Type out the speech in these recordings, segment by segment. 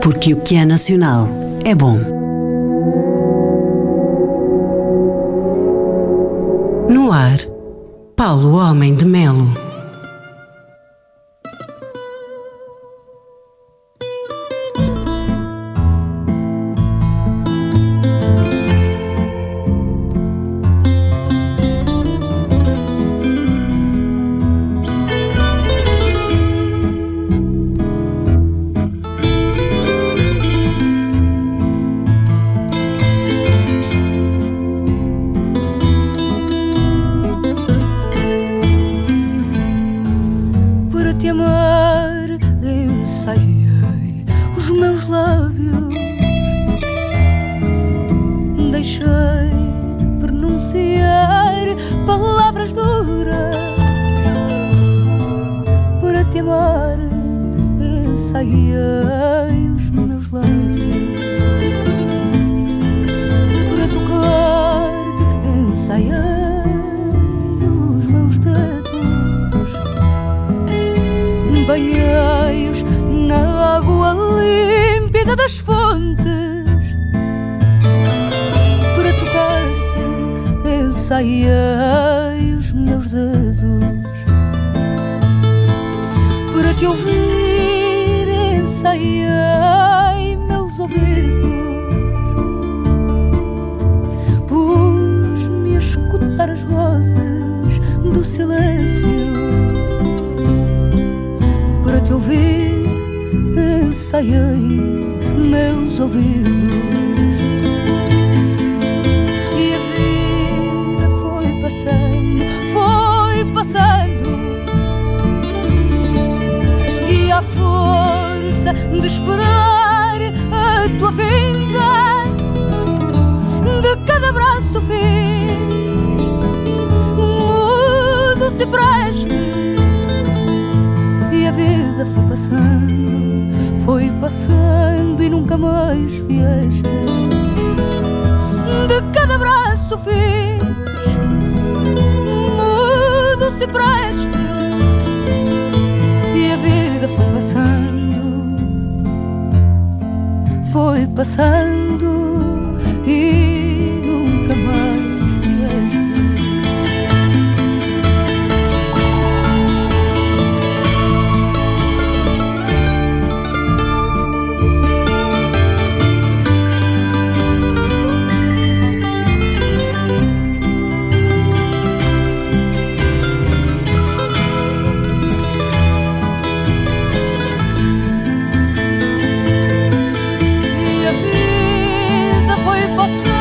Porque o que é nacional é bom. No ar, Paulo Homem de Melo. Banheios na água límpida das fontes, para tocar-te ensaiei os meus dedos, para te ouvir ensaiei meus ouvidos, pus-me a escutar as vozes do silêncio. Para te ouvir, ensaiei meus ouvidos. E a vida foi passando. E à força de esperar a tua vinda, de cada abraço fiz mudo cipreste. E a vida foi passando e nunca mais vieste. De cada abraço fiz mudo cipreste. E a vida foi passando e nunca mais vieste. Passando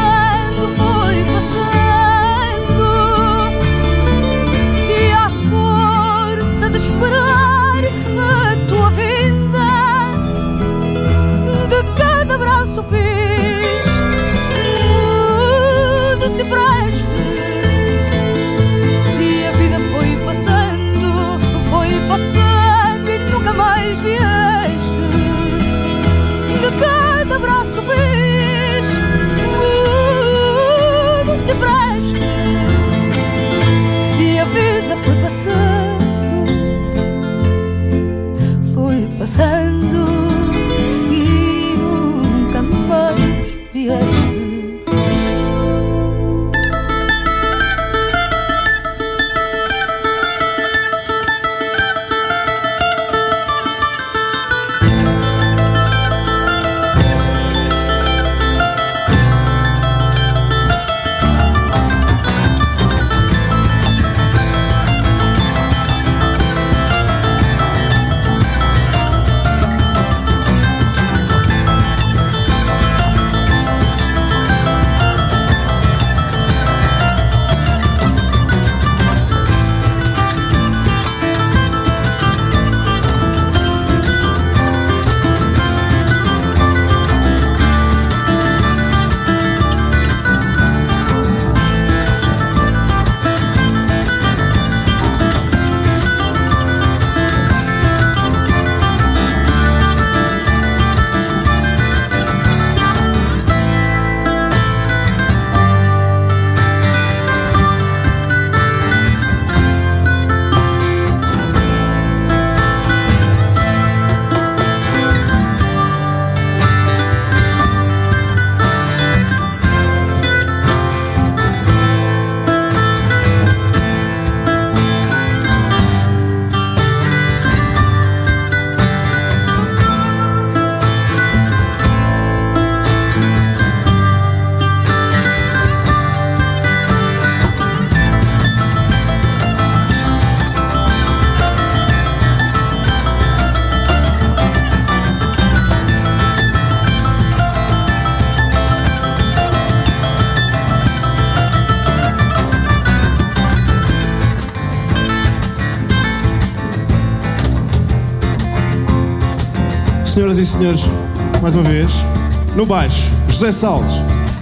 senhoras e senhores, mais uma vez, no baixo, José Salles.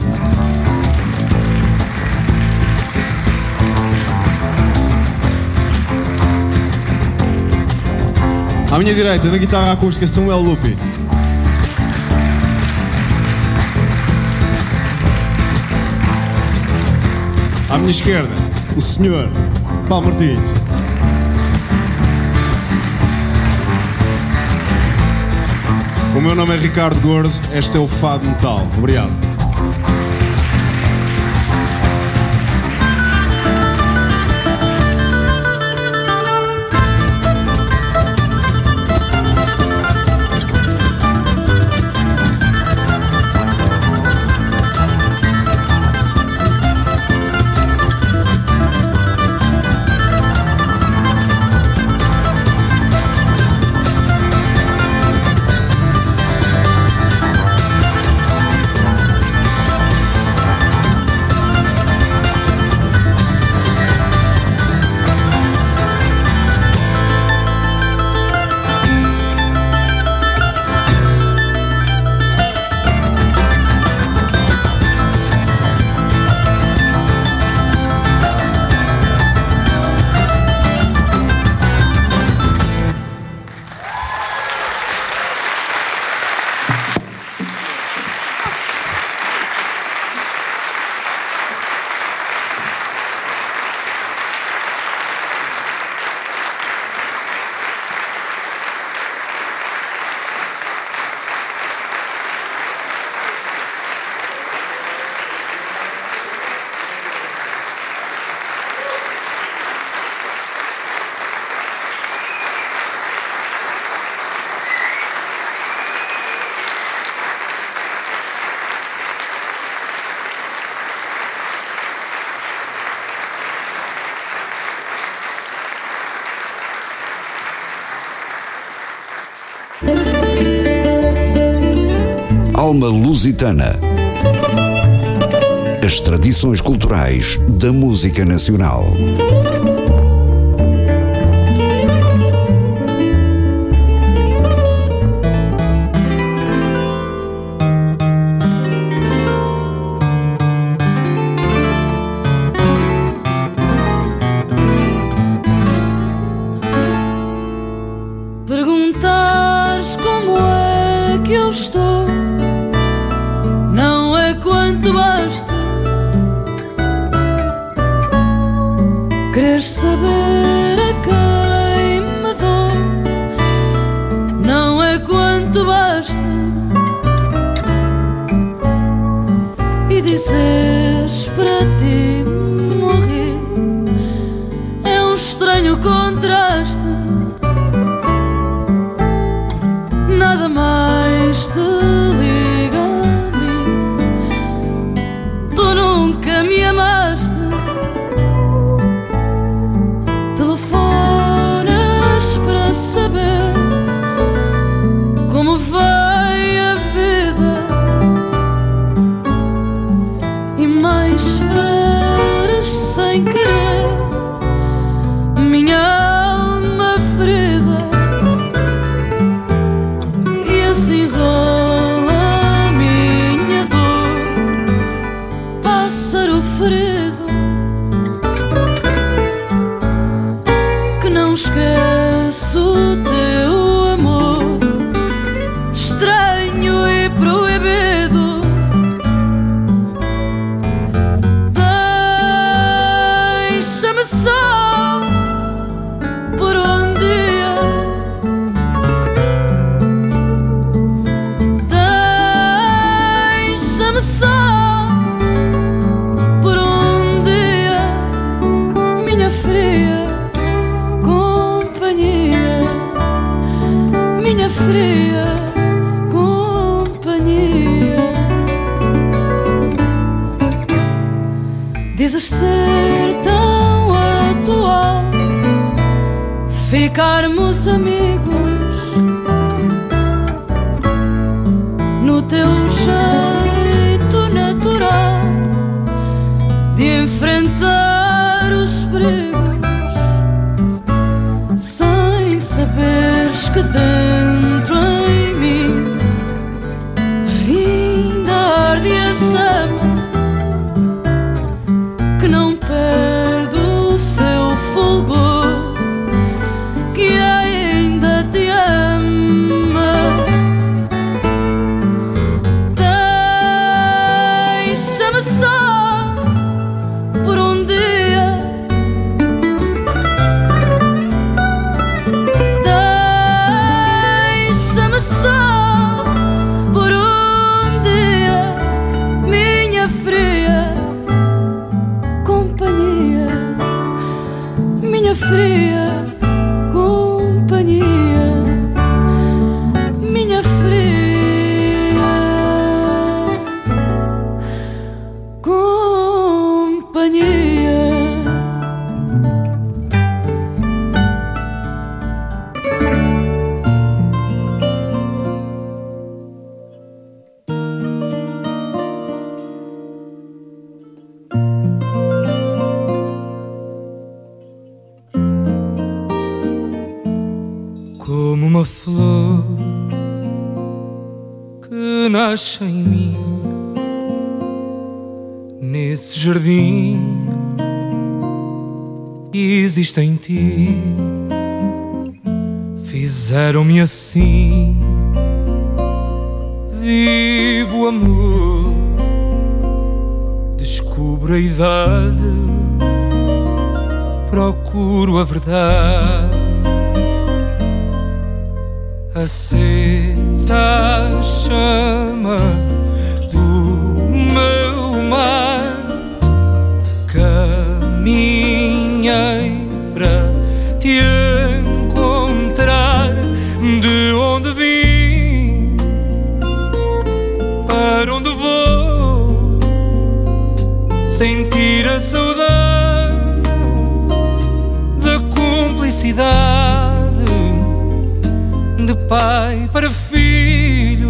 À minha direita, na guitarra acústica, Samuel Lupi. À minha esquerda, o senhor Paulo Martins. O meu nome é Ricardo Gordo, este é o Fado Metal. Obrigado. Alma Lusitana. As tradições culturais da música nacional. Perguntares como é que eu estou, não é quanto basta. Queres saber a quem me dou, não é quanto basta. E dizes para ti morri, é um estranho contraste. Nada mais te liga a mim, tu nunca me amaste. Telefonas para saber como vai a vida, e mais feras sem querer minha alma ferida. Que não esqueço o teu amor, estranho e proibido. Deixa-me só por um dia, deixa-me só fria companhia, minha fria companhia. Dizes ser tão atual, ficarmos amigos no teu jeito natural de enfrentar os perigos, sem saberes que dentro em mim que nasce em mim, nesse jardim existe em ti. Fizeram-me assim, vivo o amor, descubro a idade, procuro a verdade. Acesa a chama do meu mar, caminhei para te encontrar. De onde vim, para onde vou, sentir a saudade da cumplicidade de pai para filho,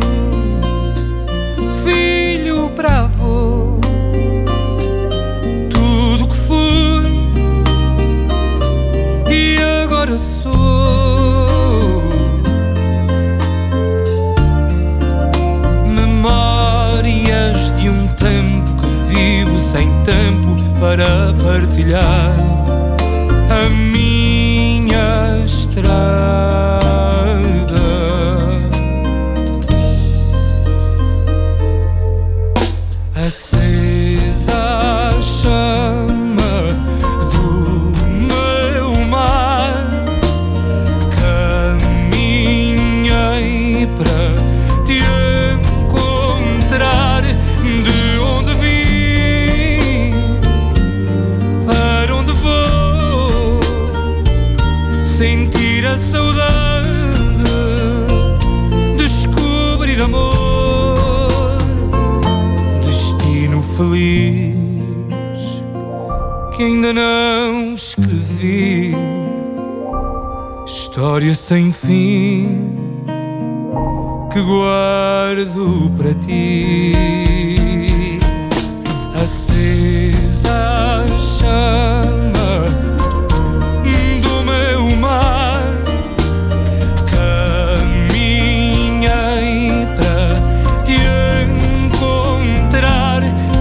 filho para avô. Tudo que fui e agora sou, memórias de um tempo que vivo sem tempo para partilhar a minha estrada. Acesa a chama do meu mar, caminhei para te encontrar. De onde vim, para onde vou, sentir a saudade, descobrir amor. Feliz que ainda não escrevi, história sem fim que guardo para ti. Acesa a chama do meu mar, caminhei para te encontrar.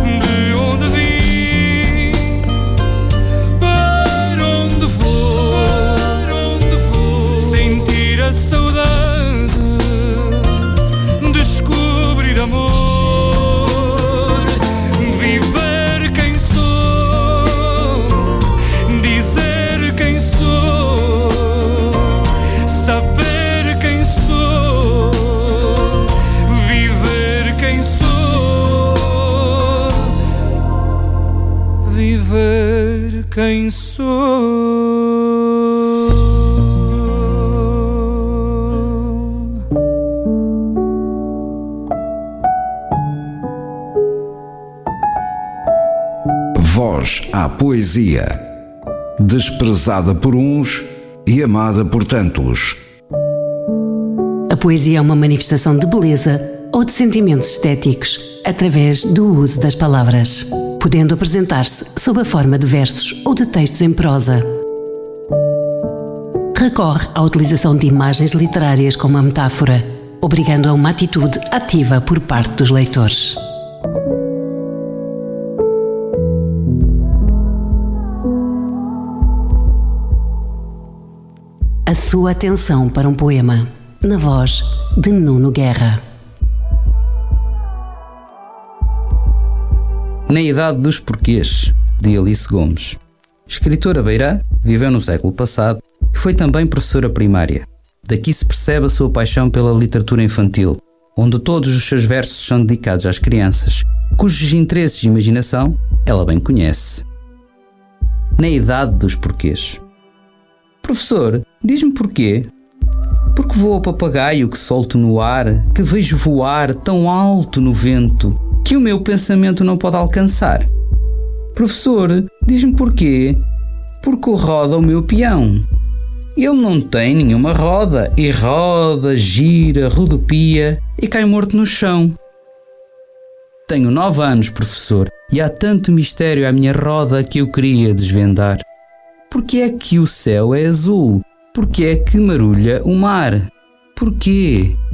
Quem sou? Voz à poesia, desprezada por uns e amada por tantos. A poesia é uma manifestação de beleza ou de sentimentos estéticos através do uso das palavras, podendo apresentar-se sob a forma de versos ou de textos em prosa. Recorre à utilização de imagens literárias como a metáfora, obrigando a uma atitude ativa por parte dos leitores. A sua atenção para um poema, na voz de Nuno Guerra. Na Idade dos Porquês, de Alice Gomes. Escritora beirã, viveu no século passado e foi também professora primária. Daqui se percebe a sua paixão pela literatura infantil, onde todos os seus versos são dedicados às crianças, cujos interesses e imaginação ela bem conhece. Na Idade dos Porquês. Professor, diz-me porquê? Porque vou ao papagaio que solto no ar, que vejo voar tão alto no vento, que o meu pensamento não pode alcançar. Professor, diz-me porquê? Porque o roda o meu peão. Ele não tem nenhuma roda, e roda, gira, rodopia e cai morto no chão. Tenho 9 anos, professor, e há tanto mistério à minha roda que eu queria desvendar. Porquê é que o céu é azul? Porquê é que marulha o mar? Porquê?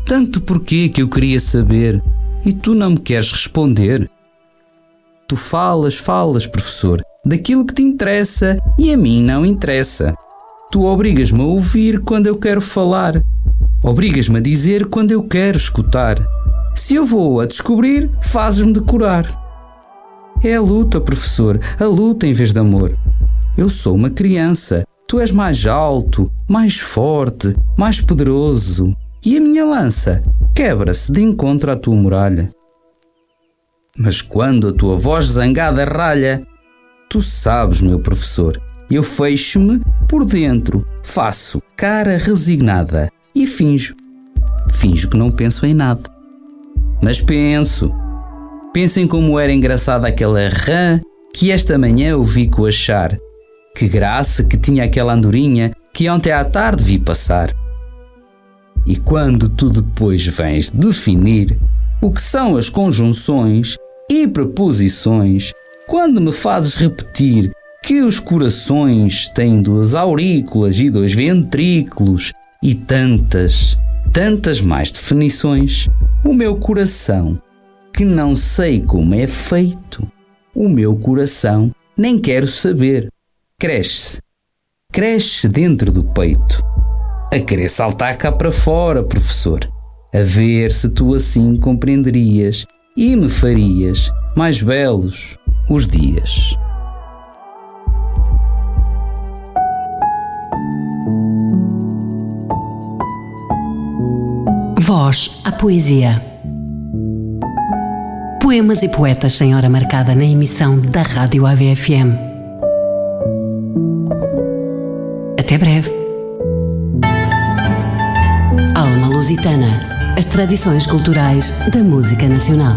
tanto porquê que eu queria saber e tu não me queres responder. Tu falas, professor, daquilo que te interessa e a mim não interessa. Tu obrigas-me a ouvir quando eu quero falar. Obrigas-me a dizer quando eu quero escutar. Se eu vou a descobrir, fazes-me decorar. É a luta, professor, a luta em vez de amor. Eu sou uma criança, tu és mais alto, mais forte, mais poderoso. E a minha lança quebra-se de encontro à tua muralha. Mas quando a tua voz zangada ralha, tu sabes, meu professor, eu fecho-me por dentro, faço cara resignada e finjo que não penso em nada. Mas penso em como era engraçada aquela rã que esta manhã eu vi coachar. Que graça que tinha aquela andorinha que ontem à tarde vi passar. E quando tu depois vens definir o que são as conjunções e preposições, quando me fazes repetir que os corações têm 2 aurículas e 2 ventrículos e tantas mais definições, o meu coração, que não sei como é feito, o meu coração nem quero saber, cresce dentro do peito, a querer saltar cá para fora, professor, a ver se tu assim compreenderias e me farias mais belos os dias. Voz à poesia. Poemas e poetas sem hora marcada na emissão da Rádio AVFM. Até breve. Alma Lusitana. As tradições culturais da música nacional.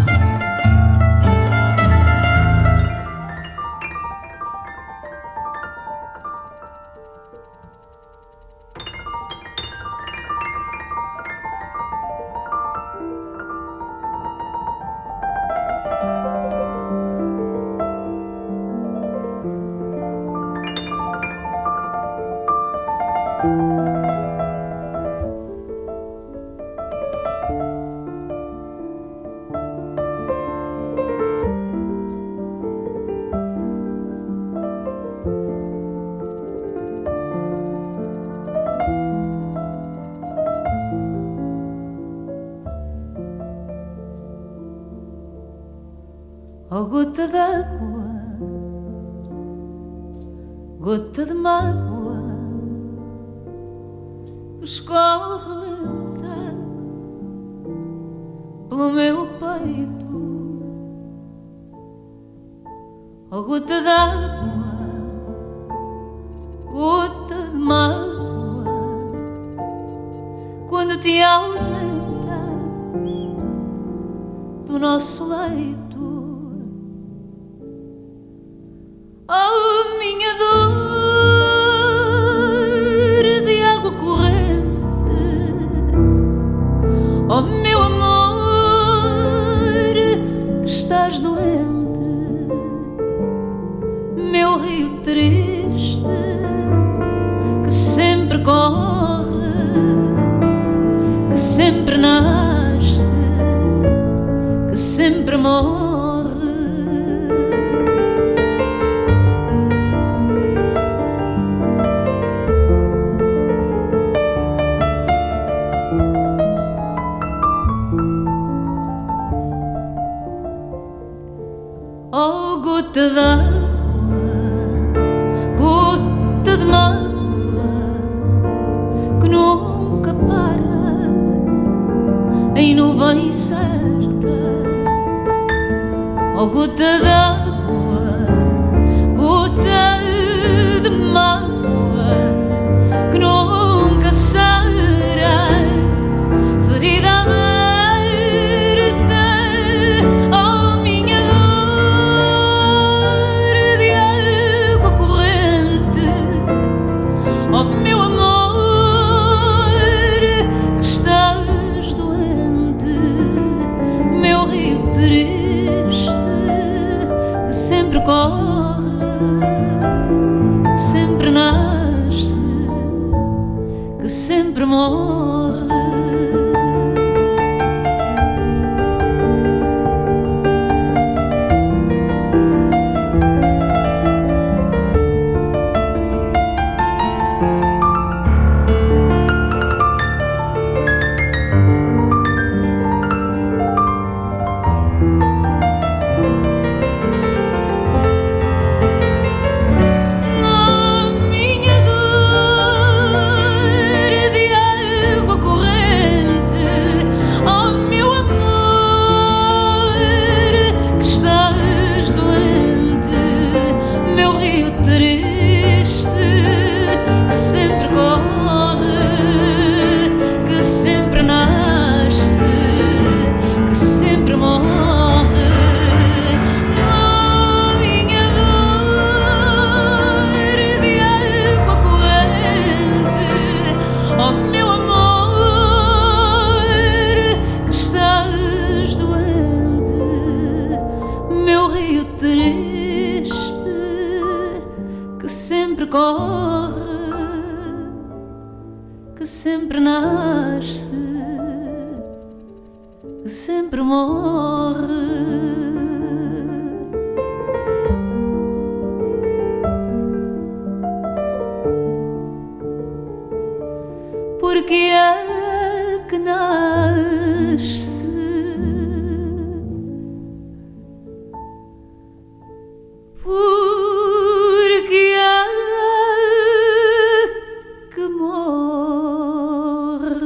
Oh, gota d'água, gota de mágoa que escorre lenta pelo meu peito. Oh, gota d'água, gota de mágoa, quando te ausentas do nosso leito. Oh, minha dor de água corrente, oh, meu amor, que estás doente, meu rio triste, que sempre corre, que sempre nasce, que sempre morre. Oh, gota d'água, gota de mágoa que nunca para em nuvem certa. Oh, gota d'água, gota de mágoa que nunca sara, ferida aberta. Oh, minha dor de água corrente, oh, meu amor, que estás doente, meu rio triste, que sempre corre, que sempre nasce, que sempre morre. corre, que sempre nasce, que sempre morre. Porque é que nasce, porque é que morre.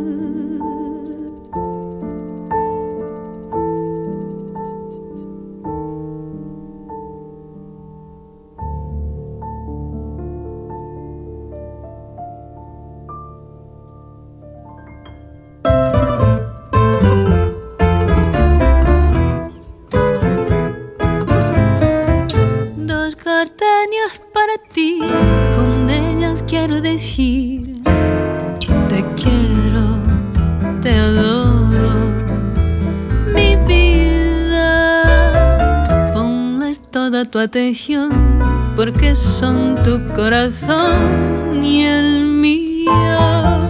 Para ti, con ellas quiero decir: te quiero, te adoro, mi vida. Ponles toda tu atención, porque son tu corazón y el mío.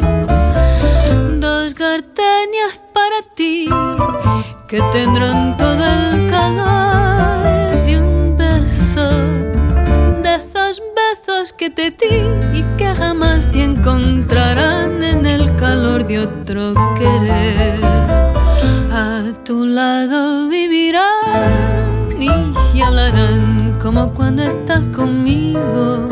Dos gardenias para ti, que tendrán todo el calor de un beso, besos que te di y que jamás te encontrarán en el calor de otro querer. A tu lado vivirán y se hablarán como cuando estás conmigo,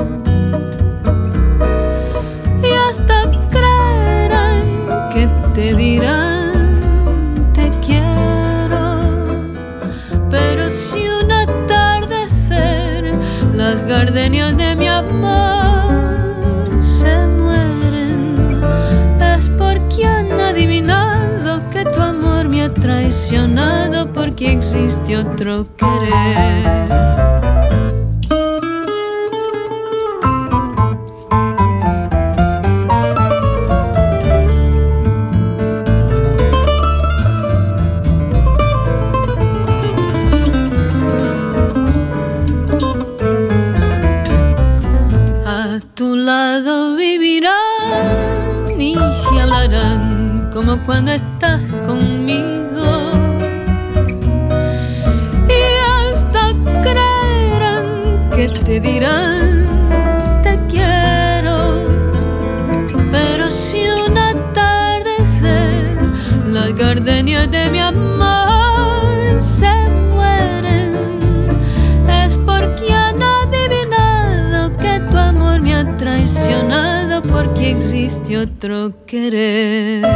y hasta creerán que te dirán te quiero. Pero si un atardecer las gardenias de mi amor se mueren, es porque han adivinado que tu amor me ha traicionado, porque existe otro querer. Como cuando estás conmigo, y hasta creerán que te dirán te quiero. Pero si un atardecer las gardenias de mi amor se mueren, es porque han adivinado que tu amor me ha traicionado, porque existe otro querer.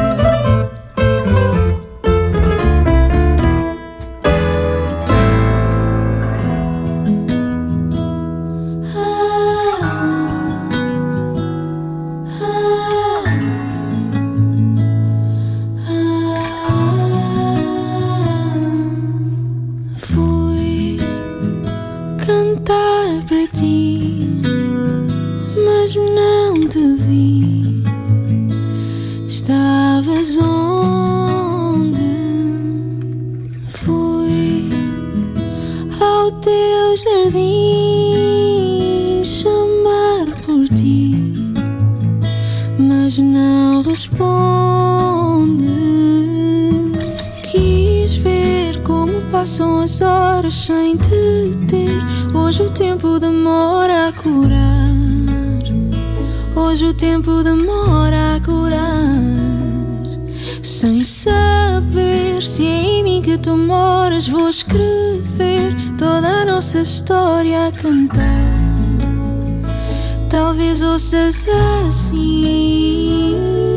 Passam as horas sem te ter. Hoje o tempo demora a curar. Hoje o tempo demora a curar. Sem saber se é em mim que tu moras, vou escrever toda a nossa história a cantar. Talvez ouças assim.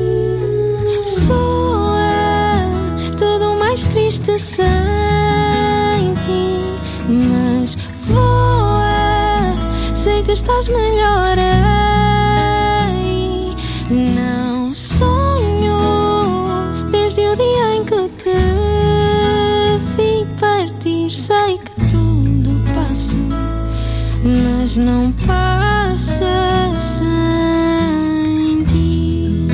Soa tudo mais triste sem ti, mas voa, sei que estás melhor aí. Não sonho desde o dia em que te vi partir. Sei que tudo passa, mas não passa sem ti.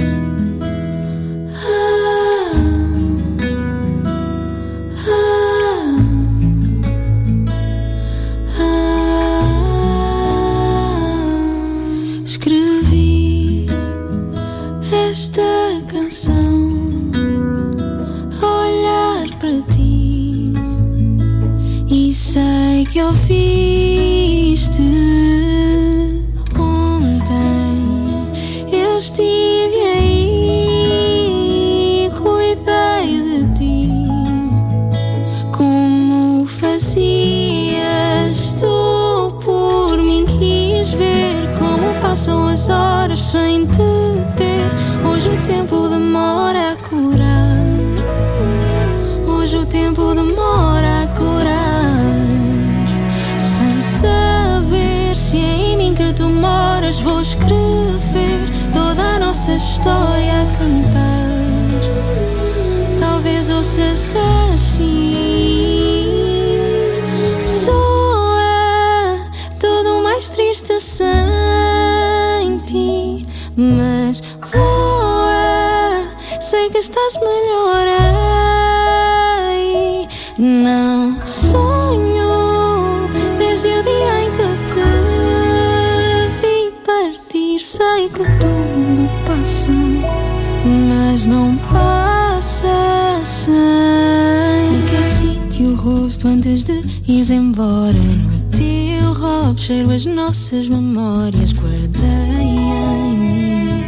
que ouviste ontem. Eu estive aí, cuidei de ti. Como fazias tu por mim? Quis ver como passam as horas sem te ter. Hoje o tempo demora a curar. Hoje o tempo demora a curar. Sem saber se é em mim que tu moras, vou escrever toda a nossa história a cantar. Talvez ouças assim. Soa tudo mais triste sem ti, mas voa, sei que estás melhor aí. Não sonho desde o dia em que te vi partir. Sei que tudo passa, mas não passa sem. Aqueci-te o rosto antes de ires embora. No teu roubo cheiro as nossas memórias. Guardei em mim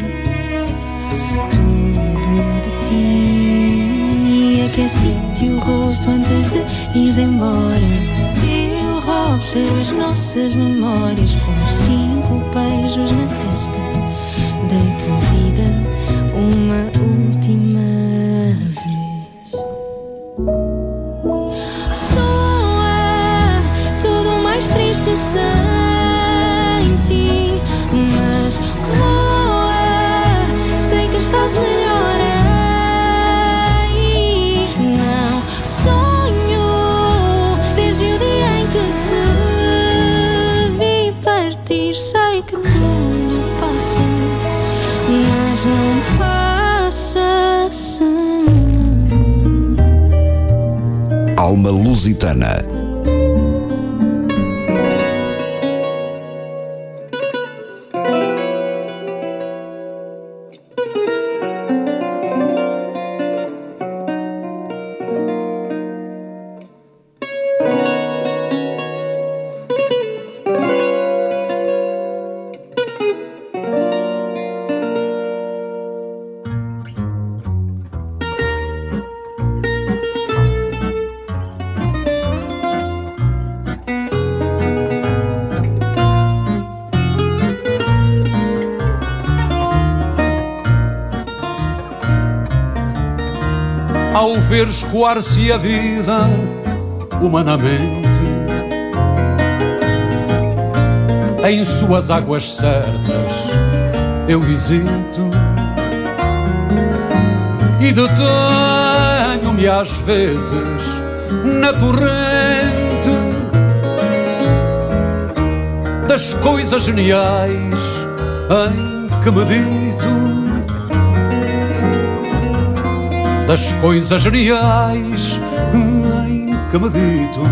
tudo de ti. Aqueci-te o rosto antes de ires embora. No teu roubo cheiro as nossas memórias. Com 5 beijos na testa, dei-te vida uma última vez. Soa tudo mais triste sem ti, mas voa, sei que estás melhor aí. Não sonho desde o dia em que te vi partir. Sei que tudo passa, mas não passa sem. Alma Lusitana. Ao ver escoar-se a vida humanamente em suas águas certas, eu hesito e detenho-me às vezes na torrente das coisas geniais em que medito. Das coisas geniais em que medito.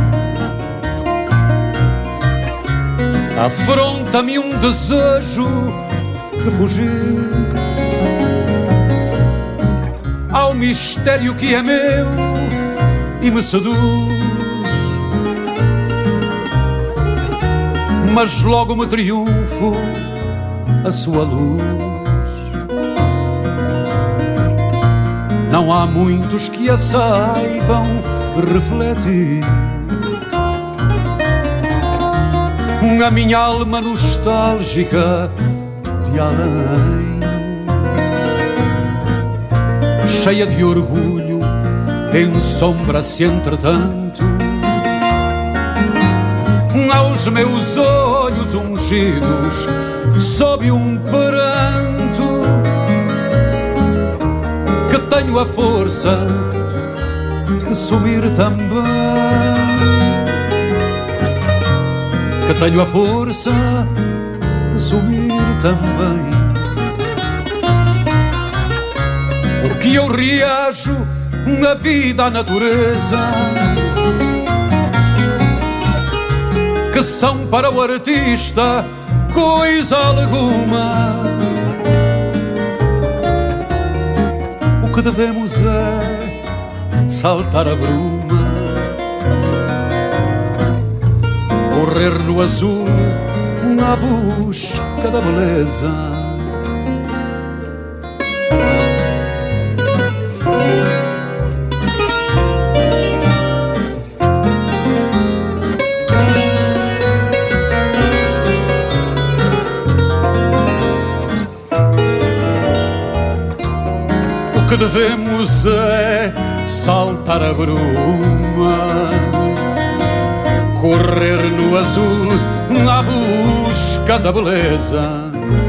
Afronta-me um desejo de fugir ao mistério que é meu e me seduz, mas logo me triunfo a sua luz. Não há muitos que a saibam refletir. A minha alma nostálgica de além, cheia de orgulho, ensombra-se entretanto. Aos meus olhos ungidos sob um pranto que tenho a força de sumir também, que tenho a força de sumir também. Porque eu reajo na vida, à natureza, que são para o artista coisa alguma. O que devemos é saltar a bruma correr no azul na busca da beleza. O que devemos é saltar a bruma, correr no azul na busca da beleza.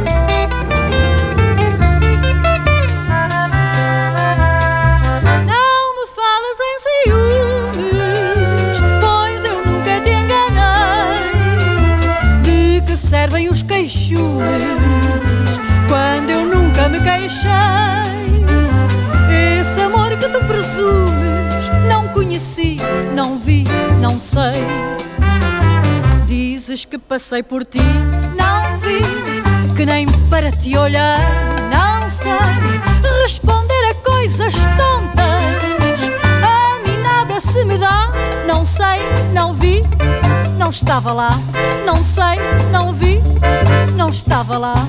Não me falas em ciúmes, pois eu nunca te enganei. De que servem os queixumes quando eu nunca me queixei? Esse amor que tu presumes não conheci, não vi, não sei. Dizes que passei por ti, não vi, que nem para te olhar, não sei. Responder a coisas tontas, a mim nada se me dá. Não sei, não vi, não estava lá. Não sei, não vi, não estava lá.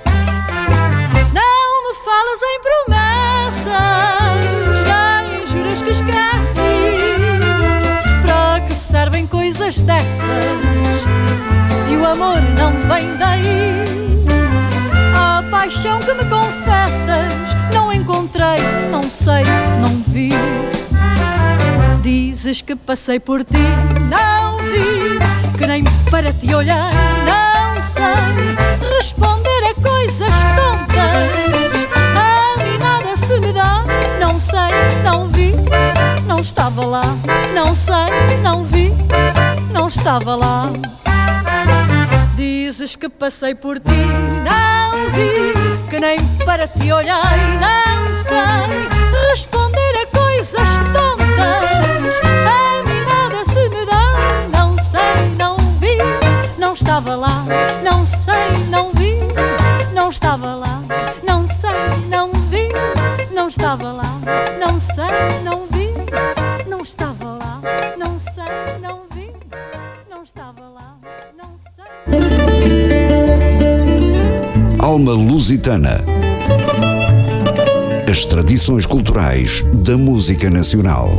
Não me falas em promessas, nem juras que esqueci. Para que servem coisas dessas se o amor não vem daí? A paixão que me confessas não encontrei, não sei, não vi. Dizes que passei por ti, não vi, que nem para te olhar, não sei. Responder a coisas tontas, a mim nada se me dá. Não sei, não vi, não estava lá. Não sei, não vi, não estava lá. Dizes que passei por ti, não vi, que nem para te olhar, não sei. Responder a coisas tontas, a mim nada se me dá. Não sei, não vi, não estava lá. Não sei, não vi, não estava lá. Não sei, não vi, não estava lá. Não sei, não vi, não estava lá. Não sei, não vi, não estava lá. Não sei. Alma Lusitana. As tradições culturais da música nacional.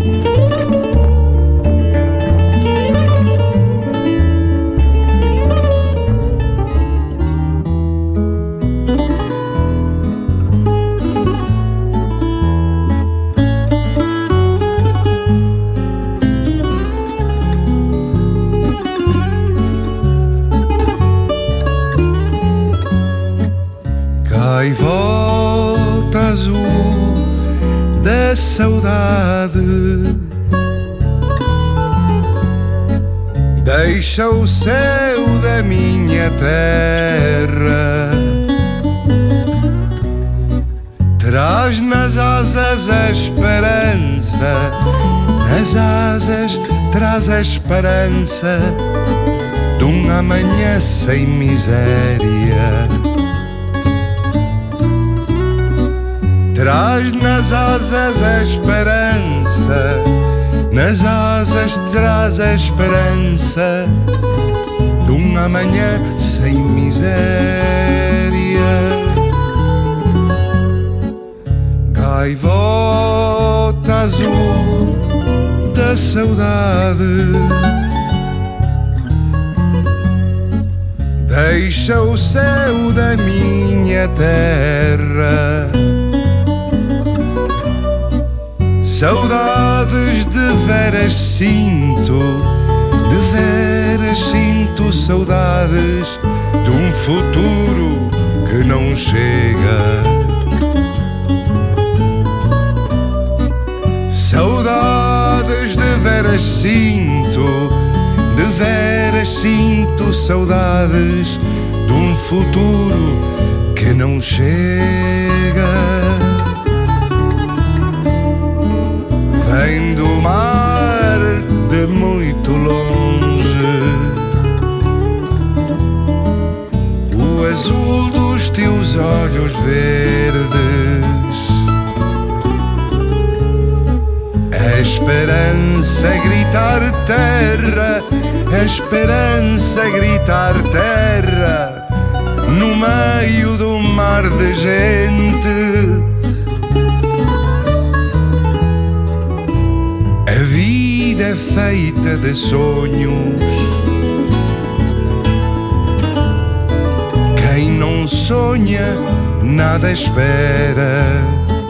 Gaivota azul da saudade, deixa o céu da minha terra, traz nas asas a esperança, nas asas traz a esperança de um amanhã sem miséria. Traz nas asas a esperança, nas asas traz a esperança de um amanhã sem miséria. Gaivota azul da saudade, deixa o céu da minha terra, saudades de veras sinto, saudades de um futuro que não chega. Saudades de veras sinto, saudades de um futuro que não chega. Vem do mar de muito longe, o azul dos teus olhos verdes, a esperança a gritar terra, a a esperança gritar terra no meio do mar de gente. A vida é feita de sonhos. Quem não sonha, nada espera.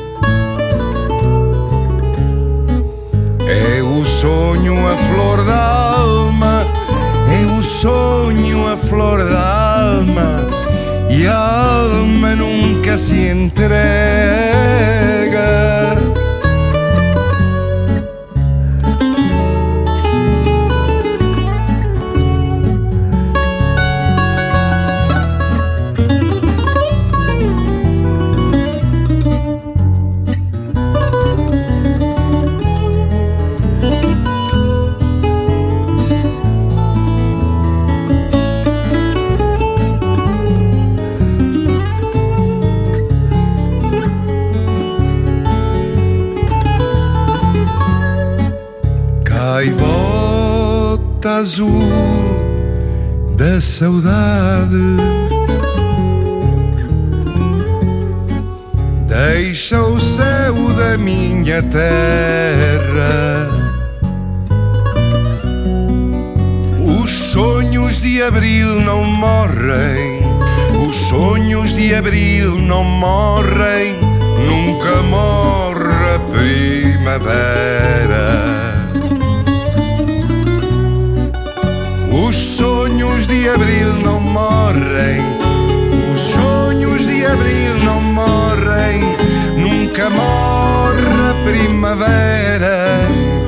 É o sonho a flor da alma, é o sonho a flor da alma, e a alma nunca se entrega. Gaivota azul da saudade, deixa o céu da minha terra. Os sonhos de abril não morrem, os sonhos de abril não morrem, nunca morre a primavera. Os sonhos de abril não morrem, os sonhos de abril não morrem, nunca morre a primavera.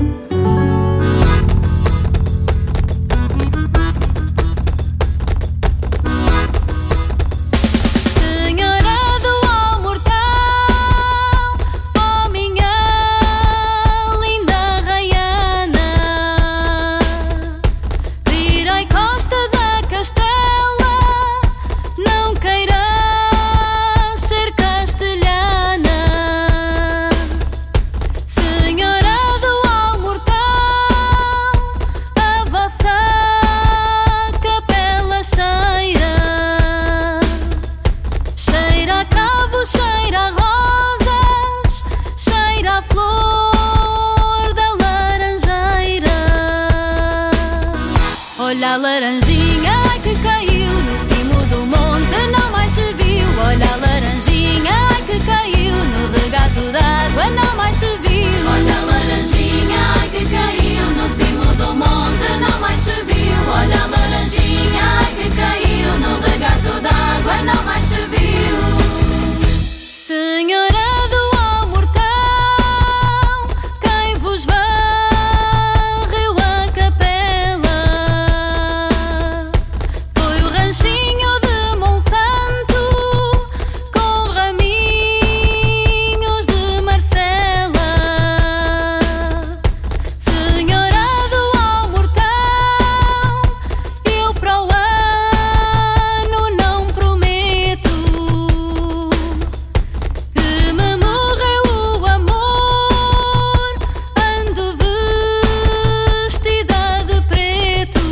Olha a laranjinha que caiu no cimo do monte, não mais se viu. Olha a laranjinha que caiu no regato d'água, não mais se viu. Olha a laranjinha que caiu no cimo do monte, não mais se viu. Olha a laranjinha que caiu no regato d'água, não mais se viu. Senhora do Almortão, quem vos varreu a capela foi o ranchinho de Monsanto com raminhos de Marcela. Senhora do Almortão, eu para o ano não prometo que me morreu o amor, ando vestida de preto.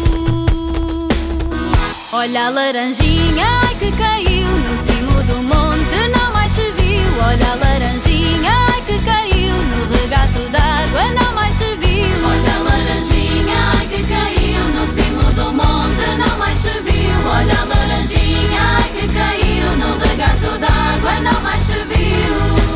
Olha a laranjinha que caiu no cimo do monte, não mais se viu. Olha a laranjinha que caiu no regato d'água, não mais se viu. Olha a laranjinha que caiu no cimo do monte, não mais se viu. Olha a laranjinha que caiu no regato d'água, não mais se viu.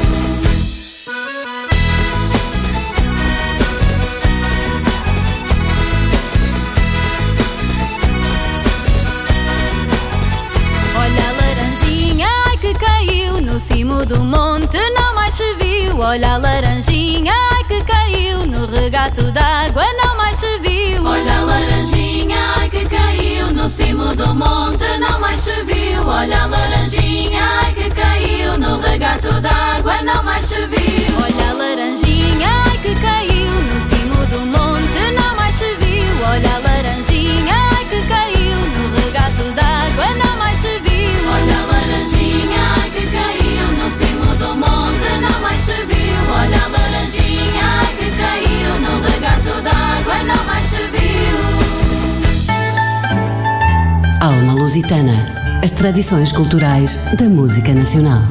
Olha a laranjinha que caiu no cimo do monte, não mais se viu. Olha a laranjinha que caiu no regato d'água, não mais se viu. Olha a laranjinha que caiu no cimo do monte, não mais se viu. Olha a laranjinha que caiu no regato d'água, não mais se viu. Olha a laranjinha que caiu no cimo do monte, não mais se viu. Olha a laranjinha que caiu no regato d'água, não mais se viu. Olha a laranjinha que caiu no cimo do monte, não mais se viu. Olha a laranjinha que caiu no regato d'água, não mais se viu. Lusitana. As tradições culturais da música nacional.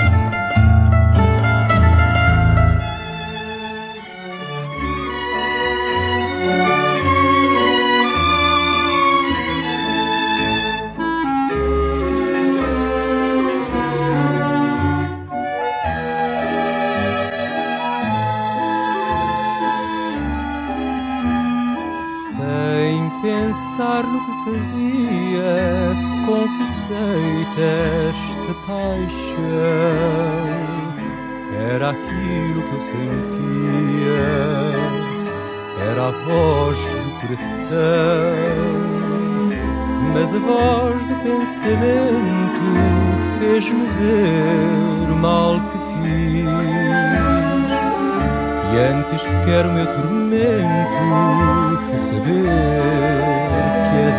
Pensar no que fazia, confessei-te esta paixão. Era aquilo que eu sentia, era a voz do coração. Mas a voz do pensamento fez-me ver o mal que fiz. E antes quero o meu tormento que saber que és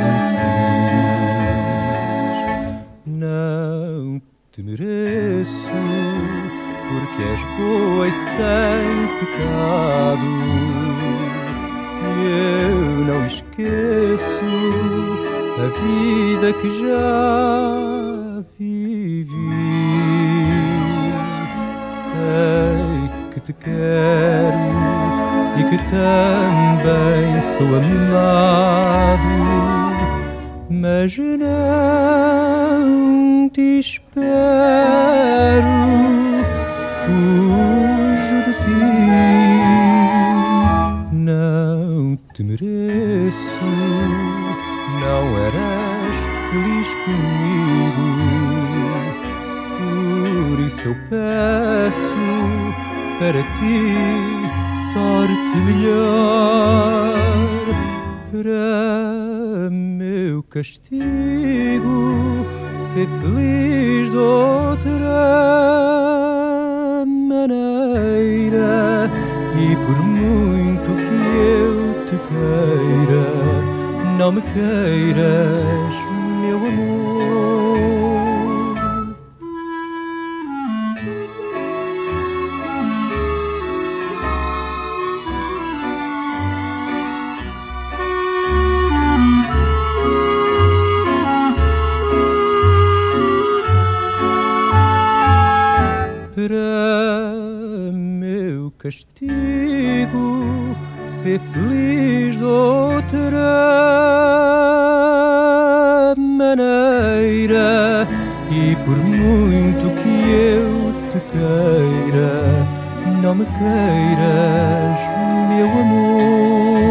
infeliz. Não te mereço, porque és boa e sem pecado. E eu não esqueço a vida que já vivi. Sei que te quero e que também sou amado, mas não te espero, fujo de ti. Não te mereço, não eras feliz comigo, por isso eu peço para ti sorte melhor. Para meu castigo, ser feliz de outra maneira. E por muito que eu te queira, não me queiras, meu amor. Para meu castigo, ser feliz de outra maneira. E por muito que eu te queira, não me queiras, meu amor.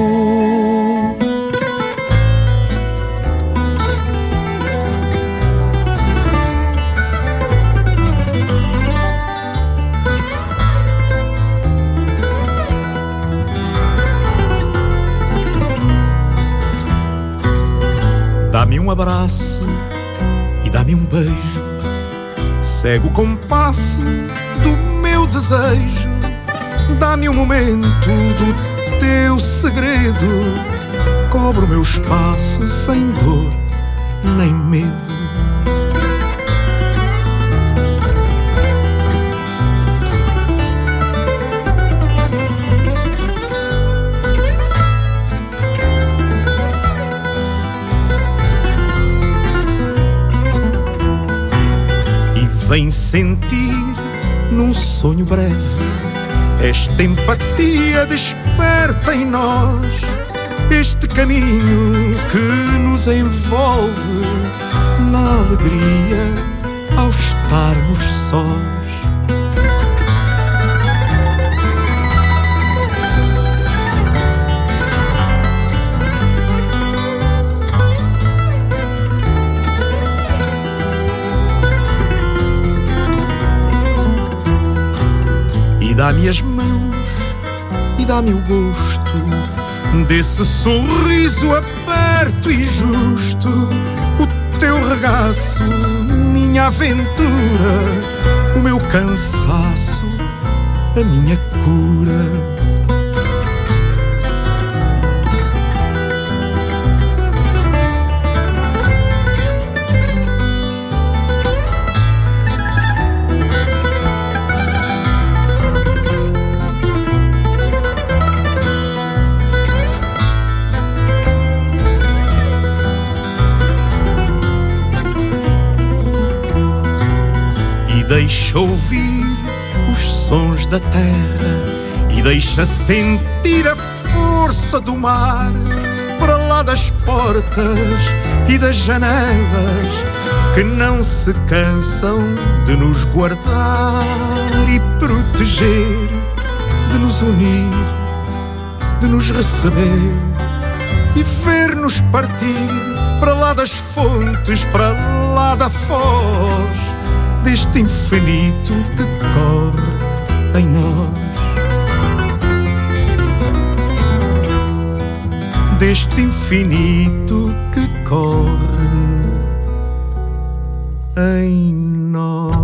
Dá-me um abraço e dá-me um beijo, segue o compasso do meu desejo. Dá-me um momento do teu segredo, cobre o meu espaço sem dor nem medo. Vem sentir num sonho breve esta empatia desperta em nós, este caminho que nos envolve na alegria ao estarmos sós. E dá-me as mãos e dá-me o gosto desse sorriso aberto e justo, o teu regaço, minha aventura, o meu cansaço, a minha cura. deixa ouvir os sons da terra e deixa sentir a força do mar para lá das portas e das janelas que não se cansam de nos guardar e proteger, de nos unir, de nos receber e ver-nos partir para lá das fontes, para lá da foz deste infinito que corre em nós. Deste infinito que corre em nós.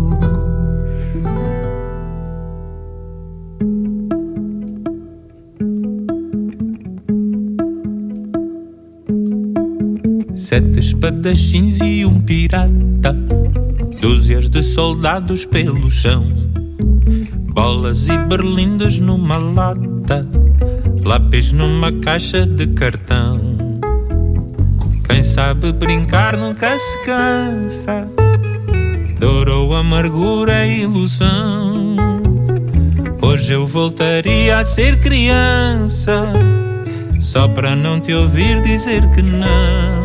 Sete espadachins e um pirata, dúzias de soldados pelo chão, bolas e berlindas numa lata, lápis numa caixa de cartão. Quem sabe brincar nunca se cansa, dor ou amargura é ilusão. Hoje eu voltaria a ser criança, só para não te ouvir dizer que não.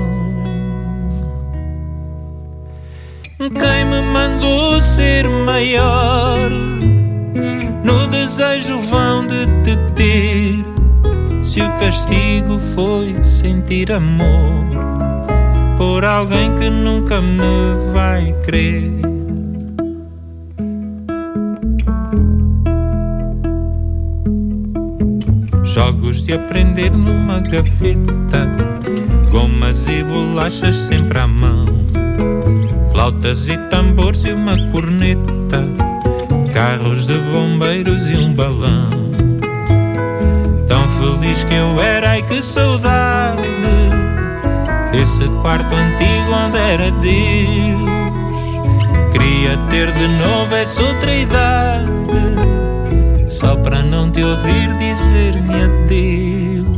Quem me mandou ser maior, no desejo vão de te ter, se o castigo foi sentir amor por alguém que nunca me vai crer. Jogos de aprender numa gaveta, gomas e bolachas sempre à mão, flautas e tambores e uma corneta, carros de bombeiros e um balão. Tão feliz que eu era, ai que saudade desse quarto antigo onde era Deus. Queria ter de novo essa outra idade, só para não te ouvir dizer-me adeus.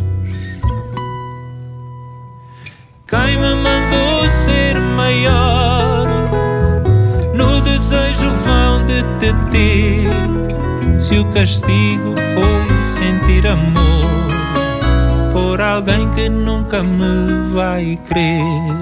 Quem me mandou ser maior, no desejo vão de te ter, se o castigo foi sentir amor por alguém que nunca me vai crer.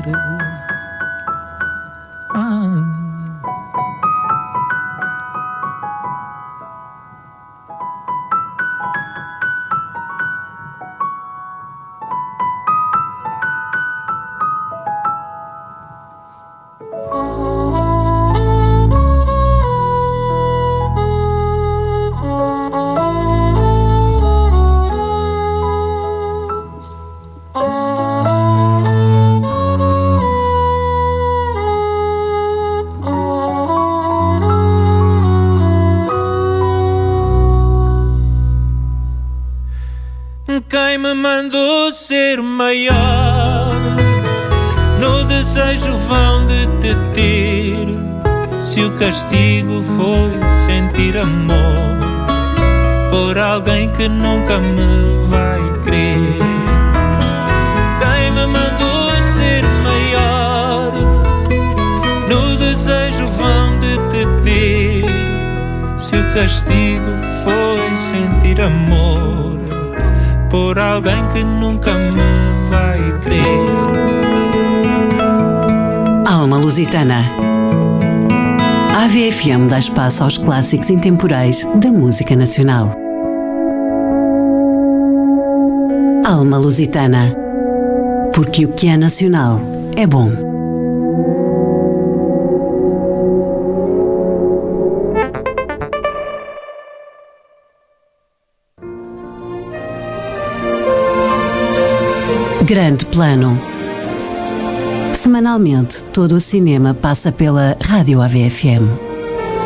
Quem me mandou ser maior, no desejo vão de te ter, se o castigo foi sentir amor por alguém que nunca me vai crer. Quem me mandou ser maior, no desejo vão de te ter, se o castigo foi sentir amor por alguém que nunca me vai crer. Alma Lusitana. A AVFM dá espaço aos clássicos intemporais da música nacional. Alma Lusitana. Porque o que é nacional é bom. Grande Plano. Semanalmente, todo o cinema passa pela Rádio AVFM.